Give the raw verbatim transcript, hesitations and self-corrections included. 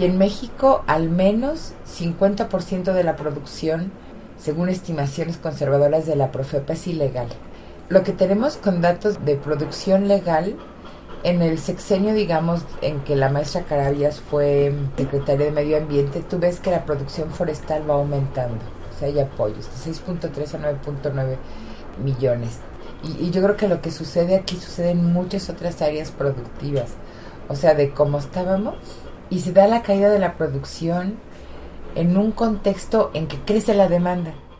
y en México al menos cincuenta por ciento de la producción, según estimaciones conservadoras de la Profepa, es ilegal. Lo que tenemos con datos de producción legal, en el sexenio, digamos, en que la maestra Carabias fue secretaria de Medio Ambiente, tú ves que la producción forestal va aumentando. O sea, hay apoyos, de seis punto tres a nueve punto nueve millones. Y, y yo creo que lo que sucede aquí sucede en muchas otras áreas productivas. O sea, de cómo estábamos, y se da la caída de la producción en un contexto en que crece la demanda.